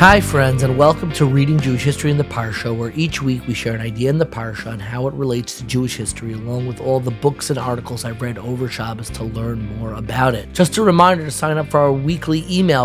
Hi friends, and welcome to Reading Jewish History in the Parsha, where each week we share an idea in the Parsha and how it relates to Jewish history, along with all the books and articles I've read over Shabbos to learn more about it. Just a reminder to sign up for our weekly email,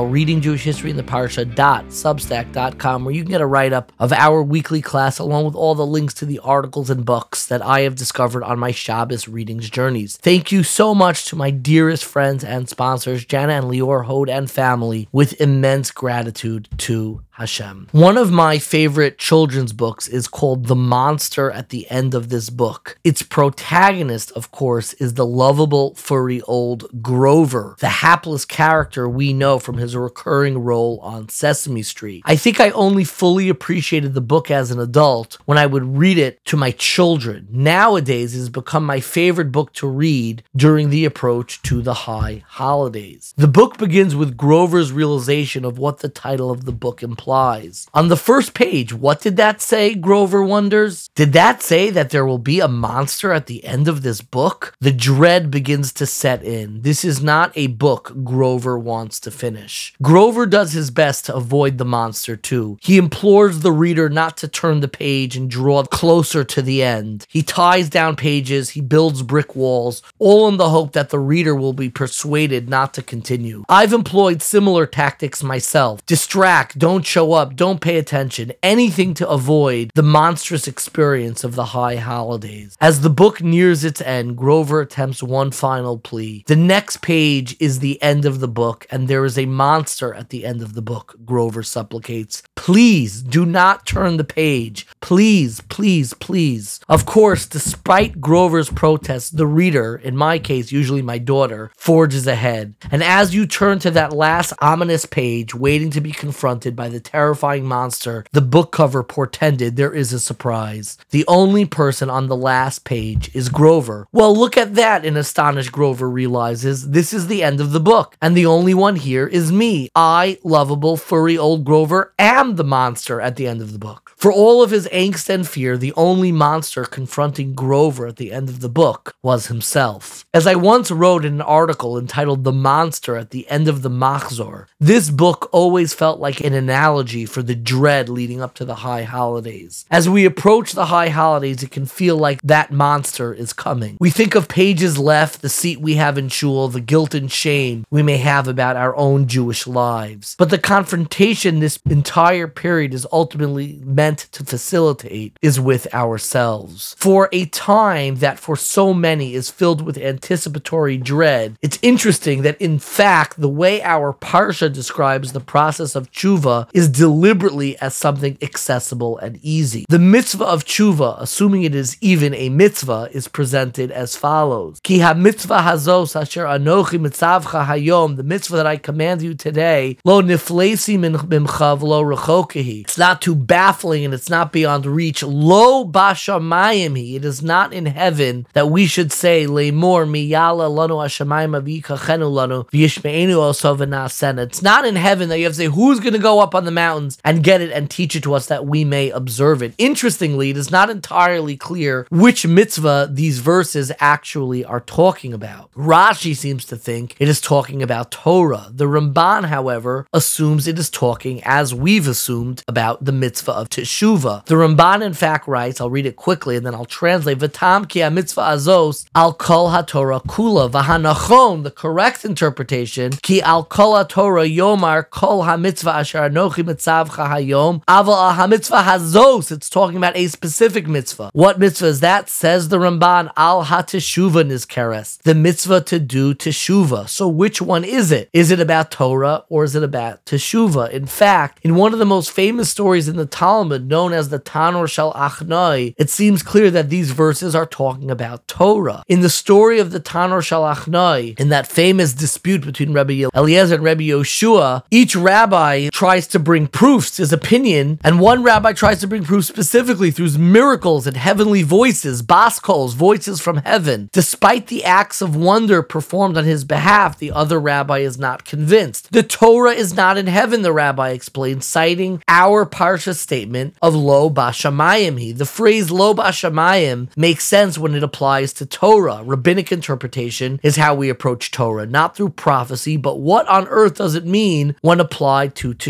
readingjewishhistoryin.theparsha.substack.com, where you can get a write-up of our weekly class, along with all the links to the articles and books that I have discovered on my Shabbos readings journeys. Thank you so much to my dearest friends and sponsors, Jana and Lior Hode and family, with immense gratitude to Hashem. One of my favorite children's books is called The Monster at the End of This Book. Its protagonist, of course, is the lovable, furry old Grover, the hapless character we know from his recurring role on Sesame Street. I think I only fully appreciated the book as an adult when I would read it to my children. Nowadays, it has become my favorite book to read during the approach to the high holidays. The book begins with Grover's realization of what the title of the book implies. On the first page, what did that say, Grover wonders? Did that say that there will be a monster at the end of this book? The dread begins to set in. This is not a book Grover wants to finish. Grover does his best to avoid the monster too. He implores the reader not to turn the page and draw closer to the end. He ties down pages, he builds brick walls, all in the hope that the reader will be persuaded not to continue. I've employed similar tactics myself. Distract, don't show up, don't pay attention, anything to avoid the monstrous experience of the high holidays. As the book nears its end, Grover attempts one final plea. The next page is the end of the book, and there is a monster at the end of the book, Grover supplicates. Please do not turn the page. Please, please, please. Of course, despite Grover's protests, the reader, in my case, usually my daughter, forges ahead. And as you turn to that last ominous page, waiting to be confronted by the terrifying monster the book cover portended, there is a surprise. The only person on the last page is Grover. Well, look at that, an astonished Grover realizes. This is the end of the book, and the only one here is me. I, lovable, furry old Grover, am the monster at the end of the book. For all of his angst and fear, the only monster confronting Grover at the end of the book was himself. As I once wrote in an article entitled The Monster at the End of the Machzor, this book always felt like an analogy for the dread leading up to the high holidays. As we approach the high holidays, it can feel like that monster is coming. We think of pages left, the seat we have in shul, the guilt and shame we may have about our own Jewish lives. But the confrontation this entire period is ultimately meant to facilitate is with ourselves. For a time that for so many is filled with anticipatory dread, it's interesting that in fact the way our Parsha describes the process of tshuva is deliberately as something accessible and easy. The mitzvah of tshuva, assuming it is even a mitzvah, is presented as follows. Ki ha-mitzvah hazos asher anochi mitzavcha hayom, the mitzvah that I command you today, lo niflesi mimcha v'lo rechokehi. It's not too baffling and it's not beyond reach. Lo bashamayim hi, it is not in heaven that we should say, le'mor miyala lanu hashamayim av'yikachenu lanu v'yishme'enu oso v'na'asena. It's not in heaven that you have to say, who's going to go up on the mountains and get it and teach it to us that we may observe it. Interestingly, it is not entirely clear which mitzvah these verses actually are talking about. Rashi seems to think it is talking about Torah. The Ramban, however, assumes it is talking, as we've assumed, about the mitzvah of Teshuvah. The Ramban, in fact, writes, I'll read it quickly and then I'll translate, V'tam ki ha-mitzvah azos al kol ha-Torah kula, v'hanachon, the correct interpretation, ki al kol ha-Torah yomar kol ha-mitzvah asher anochi mitzavcha hayom, aval ha-mitzvah hazos, it's talking about a specific mitzvah. What mitzvah is that? Says the Ramban, al ha-teshuvah nizkeres, the mitzvah to do teshuvah. So which one is it? Is it about Torah or is it about teshuvah? In fact, in one of the most famous stories in the Talmud, known as the Tanur Shel Achnai, it seems clear that these verses are talking about Torah. In the story of the Tanur Shel Achnai, in that famous dispute between Rabbi Eliezer and Rabbi Yoshua, each rabbi tries to bring proofs, his opinion, and one rabbi tries to bring proof specifically through miracles and heavenly voices, baskols, voices from heaven. Despite the acts of wonder performed on his behalf, the other rabbi is not convinced. The Torah is not in heaven, the rabbi explains, citing our Parsha statement of Lo Bashamayim Hi. The phrase Lo Bashamayim makes sense when it applies to Torah. Rabbinic interpretation is how we approach Torah, not through prophecy, but what on earth does it mean when applied to Teshuvah?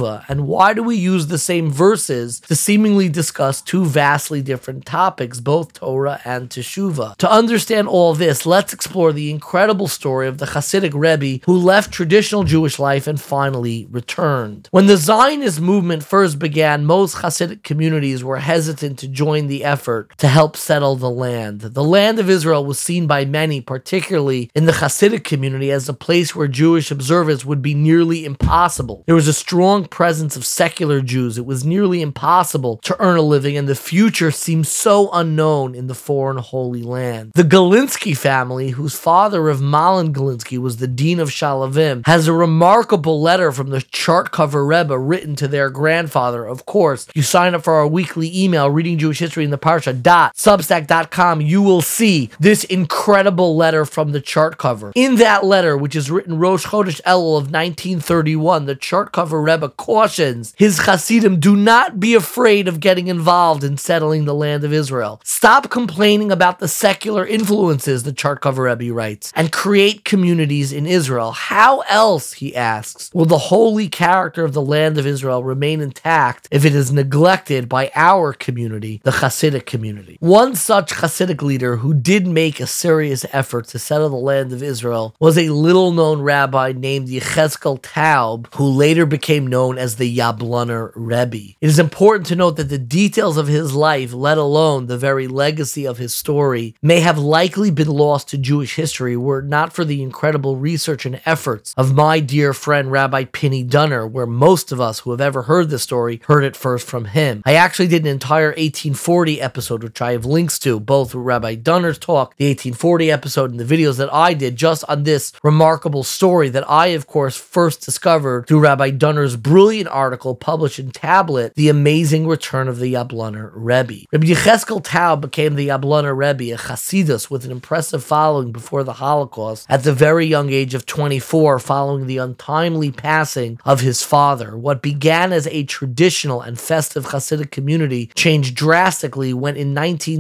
Teshuvah, and why do we use the same verses to seemingly discuss two vastly different topics, both Torah and Teshuvah? To understand all this, let's explore the incredible story of the Hasidic Rebbe who left traditional Jewish life and finally returned. When the Zionist movement first began, most Hasidic communities were hesitant to join the effort to help settle the land. The land of Israel was seen by many, particularly in the Hasidic community, as a place where Jewish observance would be nearly impossible. There was a strong presence of secular Jews. It was nearly impossible to earn a living, and the future seemed so unknown in the foreign Holy Land. The Galinsky family, whose father, Rav Malin Galinsky, was the dean of Shalavim, has a remarkable letter from the chart cover Rebbe written to their grandfather. Of course, you sign up for our weekly email, Reading Jewish History in the Parsha.substack.com, you will see this incredible letter from the chart cover. In that letter, which is written Rosh Chodesh Elul of 1931, the chart cover Rebbe cautions his Hasidim, do not be afraid of getting involved in settling the land of Israel. Stop complaining about the secular influences, the chart cover Rebbe writes, and create communities in Israel. How else, he asks, will the holy character of the land of Israel remain intact if it is neglected by our community, the Hasidic community? One such Hasidic leader who did make a serious effort to settle the land of Israel was a little-known rabbi named Yechezkel Taub, who later became known as the Yabloner Rebbe. It is important to note that the details of his life, let alone the very legacy of his story, may have likely been lost to Jewish history were it not for the incredible research and efforts of my dear friend Rabbi Pinny Dunner, where most of us who have ever heard this story heard it first from him. I actually did an entire 1840 episode, which I have links to, both through Rabbi Dunner's talk, the 1840 episode, and the videos that I did just on this remarkable story that I, of course, first discovered through Rabbi Dunner's brilliant article published in Tablet, The Amazing Return of the Yabloner Rebbe. Rabbi Yechezkel Taub became the Yabloner Rebbe, a Hasidus with an impressive following before the Holocaust, at the very young age of 24, following the untimely passing of his father. What began as a traditional and festive Hasidic community changed drastically when in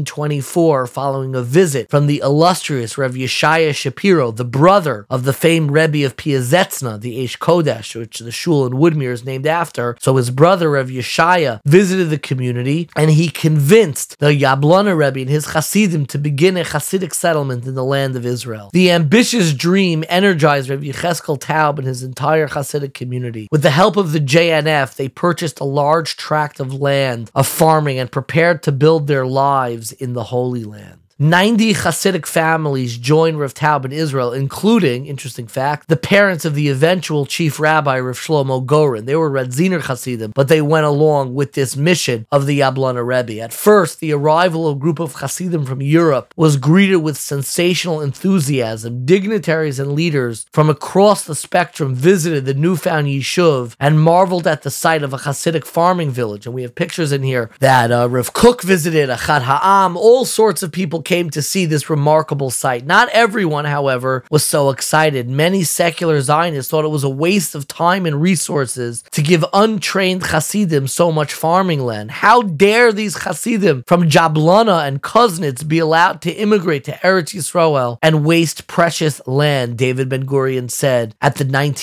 1924, following a visit from the illustrious Rev Yeshaya Shapiro, the brother of the famed Rebbe of Piazetzna, the Eish Kodesh, which the shul in Woodmere is named after. So his brother Rev Yeshaya visited the community, and he convinced the Yabloner Rebbe and his Hasidim to begin a Hasidic settlement in the land of Israel. The ambitious dream energized Rev Yechezkel Taub and his entire Hasidic community. With the help of the JNF, they purchased a large tract of land of farming and prepared to build their lives in the Holy Land. 90 Hasidic families joined Rav Taub in Israel, including, interesting fact, the parents of the eventual chief rabbi, Rav Shlomo Goren. They were Radziner Hasidim, but they went along with this mission of the Yabloner Rebbe. At first, the arrival of a group of Hasidim from Europe was greeted with sensational enthusiasm. Dignitaries and leaders from across the spectrum visited the newfound Yishuv and marveled at the sight of a Hasidic farming village. And we have pictures in here that Rav Kook visited, Achad Ha'am, all sorts of people came to see this remarkable sight. Not everyone, however, was so excited. Many secular Zionists thought it was a waste of time and resources to give untrained Hasidim so much farming land. How dare these Hasidim from Jablona and Kuznets be allowed to immigrate to Eretz Yisrael and waste precious land, David Ben-Gurion said at the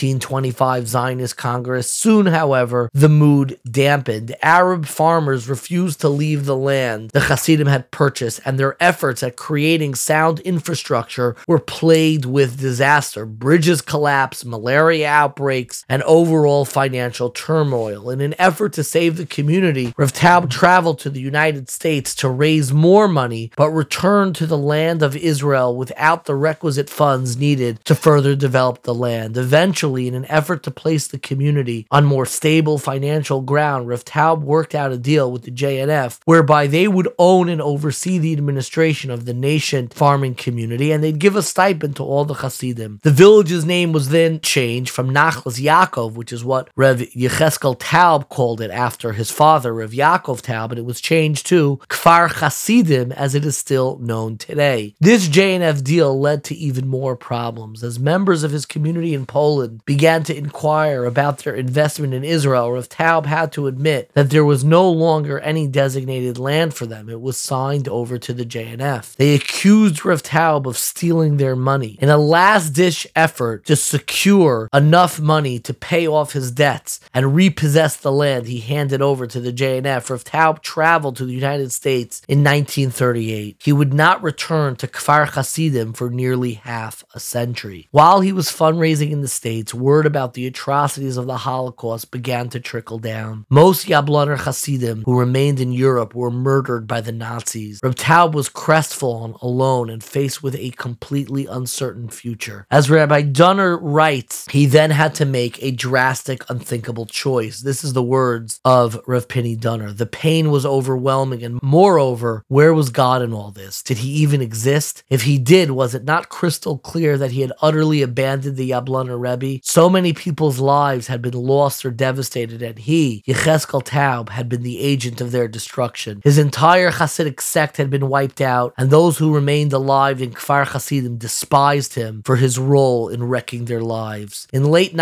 1925 Zionist Congress. Soon, however, the mood dampened. Arab farmers refused to leave the land the Hasidim had purchased, and their efforts at creating sound infrastructure were plagued with disaster. Bridges collapsed, malaria outbreaks, and overall financial turmoil. In an effort to save the community, Rav Taub traveled to the United States to raise more money, but returned to the land of Israel without the requisite funds needed to further develop the land. Eventually, in an effort to place the community on more stable financial ground, Rav Taub worked out a deal with the JNF whereby they would own and oversee the administration of the nascent farming community, and they'd give a stipend to all the Hasidim. The village's name was then changed from Nachlas Yaakov, which is what Rev Yechezkel Taub called it after his father, Rev Yaakov Taub, and it was changed to Kfar Hasidim, as it is still known today. This JNF deal led to even more problems. As members of his community in Poland began to inquire about their investment in Israel, Rav Taub had to admit that there was no longer any designated land for them. It was signed over to the JNF. half. They accused Rav Taub of stealing their money. In a last-ditch effort to secure enough money to pay off his debts and repossess the land he handed over to the JNF, Rav Taub traveled to the United States in 1938. He would not return to Kfar Hasidim for nearly half a century. While he was fundraising in the States, word about the atrocities of the Holocaust began to trickle down. Most Yabloner Hasidim who remained in Europe were murdered by the Nazis. Reb Taub was crestfallen, alone, and faced with a completely uncertain future. As Rabbi Dunner writes, he then had to make a drastic, unthinkable choice. This is the words of Rav Pini Dunner. The pain was overwhelming, and moreover, where was God in all this? Did he even exist? If he did, was it not crystal clear that he had utterly abandoned the Yabloner Rebbe? So many people's lives had been lost or devastated, and he, Yecheskel Taub, had been the agent of their destruction. His entire Hasidic sect had been wiped out, and those who remained alive in Kfar Hasidim despised him for his role in wrecking their lives. In late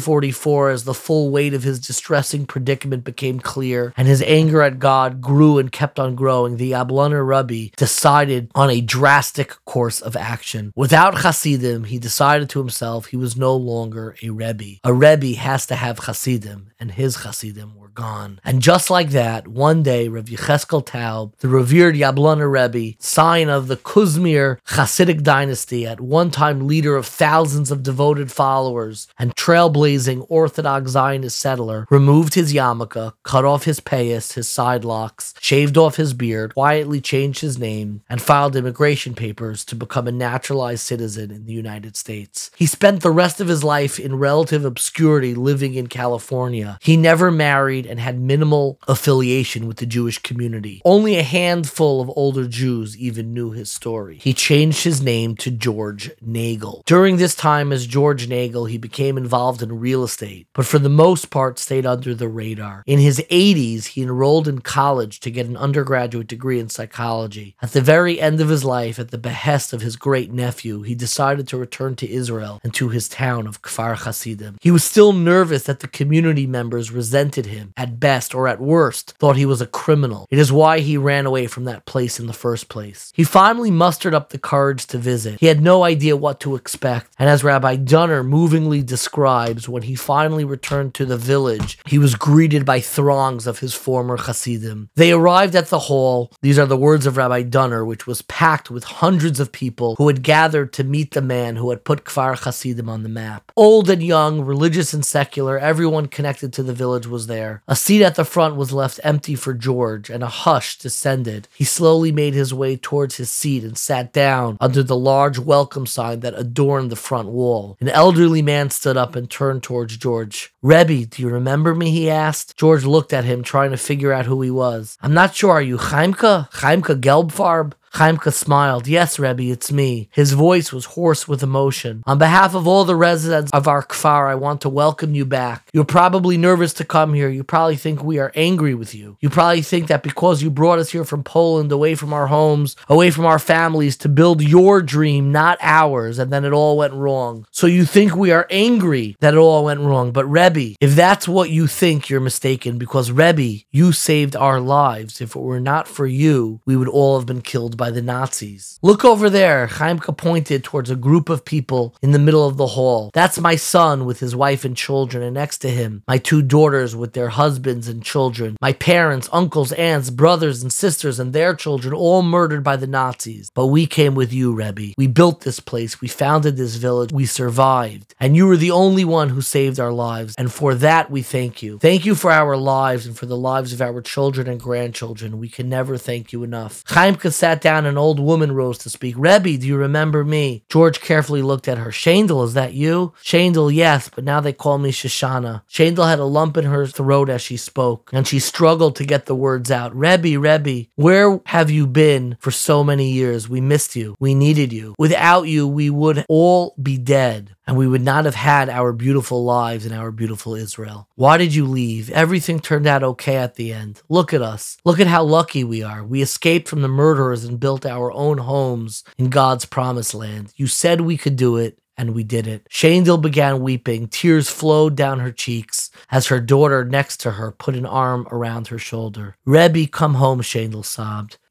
1944, as the full weight of his distressing predicament became clear, and his anger at God grew and kept on growing, the Yabloner Rebbe decided on a drastic course of action. Without Hasidim, he decided to himself he was no longer a Rebbe. A Rebbe has to have Hasidim, and his Hasidim were gone. And just like that, one day, Rav Yecheskel Taub, the revered Yabloner Rebbe, sign of the Kuzmir Hasidic dynasty, at one time leader of thousands of devoted followers and trailblazing Orthodox Zionist settler, removed his yarmulke, cut off his payas, his side locks, shaved off his beard, quietly changed his name, and filed immigration papers to become a naturalized citizen in the United States. He spent the rest of his life in relative obscurity living in California. He never married and had minimal affiliation with the Jewish community. Only a handful of older Jews even knew his story. He changed his name to George Nagel. During this time as George Nagel, he became involved in real estate, but for the most part stayed under the radar. In his 80s, he enrolled in college to get an undergraduate degree in psychology. At the very end of his life, at the behest of his great nephew, he decided to return to Israel and to his town of Kfar Hasidim. He was still nervous that the community members resented him, at best or at worst, thought he was a criminal. It is why he ran away from that place in the first place. He finally mustered up the courage to visit. He had no idea what to expect, and as Rabbi Dunner movingly describes, when he finally returned to the village, he was greeted by throngs of his former Hasidim. They arrived at the hall, these are the words of Rabbi Dunner, which was packed with hundreds of people who had gathered to meet the man who had put Kfar Hasidim on the map. Old and young, religious and secular, everyone connected to the village was there. A seat at the front was left empty for George, and a hush descended. He slowly made his way towards his seat and sat down under the large welcome sign that adorned the front wall. An elderly man stood up and turned towards George. "Rebbe, do you remember me?" he asked. George looked at him, trying to figure out who he was. "I'm not sure. Are you Chaimka? Chaimka Gelbfarb?" Chaimka smiled. "Yes, Rebbe, it's me." His voice was hoarse with emotion. "On behalf of all the residents of our kfar, I want to welcome you back. You're probably nervous to come here. You probably think we are angry with you. You probably think that because you brought us here from Poland, away from our homes, away from our families, to build your dream, not ours, and then it all went wrong. So you think we are angry that it all went wrong. But Rebbe, if that's what you think, you're mistaken, because Rebbe, you saved our lives. If it were not for you, we would all have been killed by the Nazis. Look over there." Chaimka pointed towards a group of people in the middle of the hall. "That's my son with his wife and children, and next to him, my two daughters with their husbands and children. My parents, uncles, aunts, brothers and sisters and their children, all murdered by the Nazis. But we came with you, Rebbe. We built this place. We founded this village. We survived. And you were the only one who saved our lives. And for that, we thank you. Thank you for our lives and for the lives of our children and grandchildren. We can never thank you enough." Chaimka sat down. An old woman rose to speak. "Rebbe, do you remember me?" George carefully looked at her. "Shendel, is that you?" "Shendel, yes, but now they call me Shoshana." Shendel had a lump in her throat as she spoke, and she struggled to get the words out. Rebbe, where have you been for so many years? We missed you. We needed you. Without you, we would all be dead, and we would not have had our beautiful lives in our beautiful Israel. Why did you leave? Everything turned out okay at the end. Look at us. Look at how lucky we are. We escaped from the murderers and built our own homes in God's promised land. You said we could do it, and we did it." Shendel began weeping. Tears flowed down her cheeks as her daughter next to her put an arm around her shoulder. "Rebbe, come home," Shendel sobbed.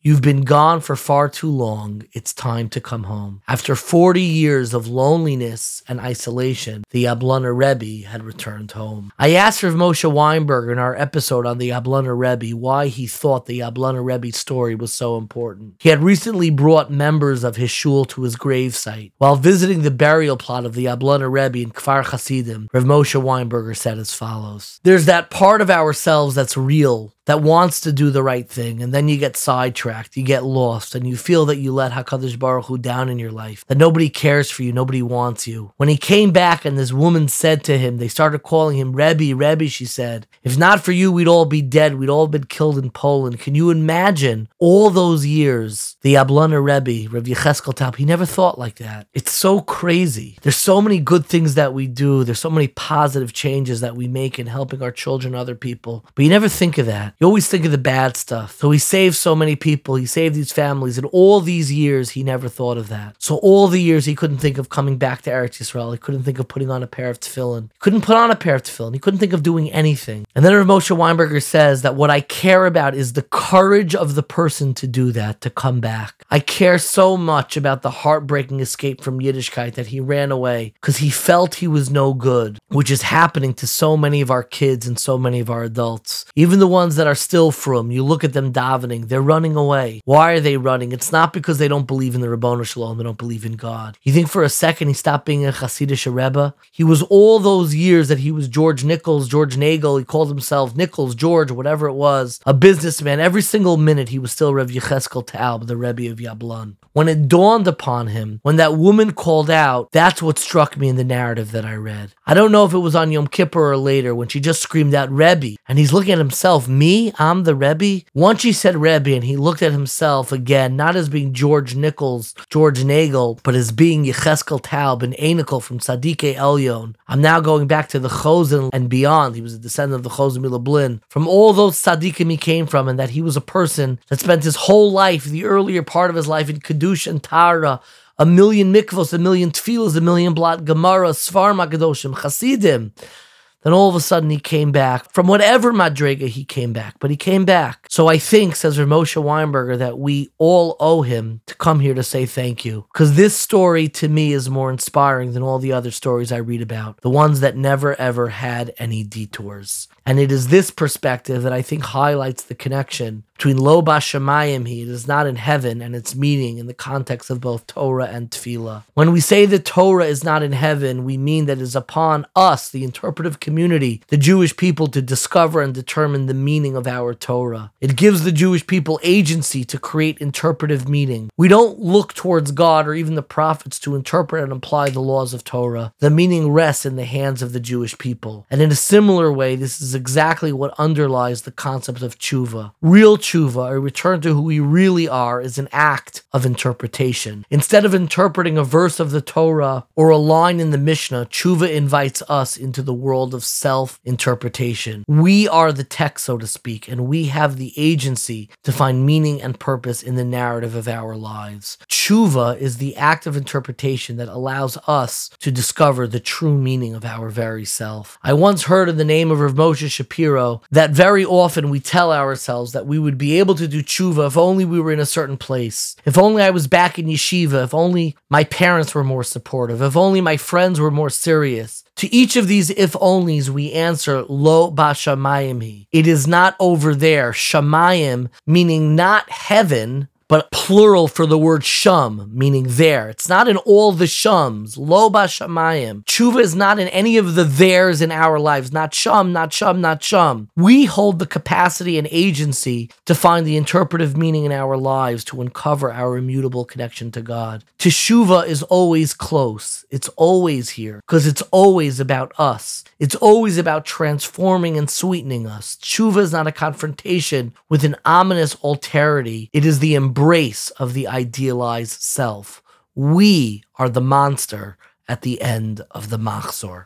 You've been gone for far too long. It's time to come home. After 40 years of loneliness and isolation, the Yablunner Rebbe had returned home. I asked Rav Moshe Weinberger in our episode on the Yablunner Rebbe why he thought the Yablunner Rebbe story was so important. He had recently brought members of his shul to his gravesite. While visiting the burial plot of the Yablunner Rebbe in Kfar Hasidim, Rav Moshe Weinberger said as follows: "There's that part of ourselves that's real, that wants to do the right thing, and then you get sidetracked, you get lost, and you feel that you let HaKadosh Baruch Hu down in your life, that nobody cares for you, nobody wants you." When he came back and this woman said to him, they started calling him Rebbe, Rebbe, she said, "If not for you, we'd all be dead, we'd all been killed in Poland." Can you imagine all those years? The Yablunner Rebbe, Rav Yecheskel Taub, he never thought like that. It's so crazy. There's so many good things that we do, there's so many positive changes that we make in helping our children, other people, but you never think of that. You always think of the bad stuff. So he saved so many people. He saved these families. And all these years, he never thought of that. So all the years, he couldn't think of coming back to Eretz Yisrael. He couldn't think of putting on a pair of tefillin. He couldn't put on a pair of tefillin. He couldn't think of doing anything. And then Rav Moshe Weinberger says that what I care about is the courage of the person to do that, to come back. I care so much about the heartbreaking escape from Yiddishkeit that he ran away because he felt he was no good, which is happening to so many of our kids and so many of our adults. Even the ones that are still from, you look at them davening, they're running away. Why are they running? It's not because they don't believe in the Ribono Shel Olam, they don't believe in God. You think for a second he stopped being a Hasidic Rebbe? He was all those years that he was George Nichols, George Nagel, he called himself Nichols, George, whatever it was, a businessman. Every single minute he was still Rav Yecheskel Taub, the Rebbe of Yablon. When it dawned upon him, when that woman called out, that's what struck me in the narrative that I read. I don't know if it was on Yom Kippur or later when she just screamed out Rebbe, and he's looking at himself, me? I'm the Rebbe? Once she said Rebbe and he looked at himself again, not as being George Nichols, George Nagel, but as being Yecheskel Taub and Einikel from Tzadikei Elyon. I'm now going back to the Chosen and beyond. He was a descendant of the Chosen Milablin. From all those tzaddikim he came from, and that he was a person that spent his whole life, the earlier part of his life, in Kedusha and Tara, a million mikvos, a million tefillos, a million blot Gemara, Sfarim HaKadoshim, Chasidim. Then all of a sudden he came back. From whatever madrega he came back, but he came back. So I think, says Rav Moshe Weinberger, that we all owe him to come here to say thank you. Because this story to me is more inspiring than all the other stories I read about. The ones that never ever had any detours. And it is this perspective that I think highlights the connection between Lo Bashamayim He, it is not in heaven, and its meaning in the context of both Torah and Tefillah. When we say that Torah is not in heaven, we mean that it is upon us, the interpretive community, the Jewish people, to discover and determine the meaning of our Torah. It gives the Jewish people agency to create interpretive meaning. We don't look towards God or even the prophets to interpret and apply the laws of Torah. The meaning rests in the hands of the Jewish people. And in a similar way, this is exactly what underlies the concept of tshuva. Real tshuva, a return to who we really are, is an act of interpretation. Instead of interpreting a verse of the Torah or a line in the Mishnah, tshuva invites us into the world of self-interpretation. We are the text, so to speak, and we have the agency to find meaning and purpose in the narrative of our lives. Tshuva is the act of interpretation that allows us to discover the true meaning of our very self. I once heard in the name of Rav Moshe Shapiro that very often we tell ourselves that we would be able to do tshuva if only we were in a certain place, if only I was back in yeshiva, if only my parents were more supportive, if only my friends were more serious. To each of these if-onlys, we answer, Lo Bashamayim He. It is not over there. Shamayim, meaning not heaven, but plural for the word sham, meaning there. It's not in all the shams. Lo Bashamayim. Tshuva is not in any of the theirs in our lives. Not sham, not sham, not sham. We hold the capacity and agency to find the interpretive meaning in our lives, to uncover our immutable connection to God. Teshuvah is always close. It's always here, because it's always about us. It's always about transforming and sweetening us. Tshuva is not a confrontation with an ominous alterity. It is the embrace of the idealized self. We are the monster at the end of the machzor.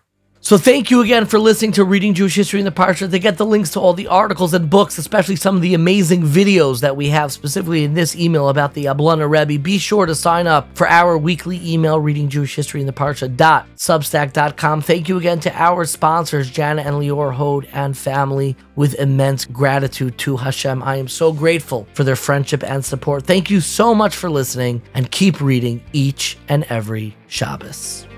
So thank you again for listening to Reading Jewish History in the Parsha. To get the links to all the articles and books, especially some of the amazing videos that we have specifically in this email about the Ablana Rebbe, be sure to sign up for our weekly email, Reading Jewish History in the Parsha.substack.com. Thank you again to our sponsors, Jana and Lior Hode and family, with immense gratitude to Hashem. I am so grateful for their friendship and support. Thank you so much for listening, and keep reading each and every Shabbos.